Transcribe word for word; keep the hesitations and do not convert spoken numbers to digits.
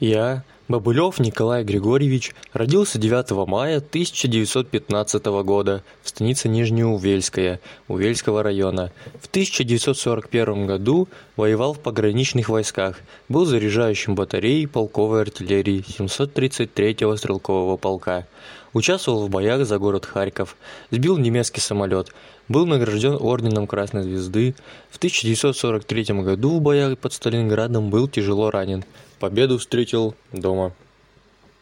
Я, Бобылев Николай Григорьевич, родился девятого мая тысяча девятьсот пятнадцатого года в станице Нижнеувельская Увельского района. В тысяча девятьсот сорок первом году воевал в пограничных войсках, был заряжающим батареи полковой артиллерии семьсот тридцать третьего стрелкового полка. Участвовал в боях за город Харьков, сбил немецкий самолет, был награжден орденом Красной Звезды. В тысяча девятьсот сорок третьем году в боях под Сталинградом был тяжело ранен. Победу встретил дома.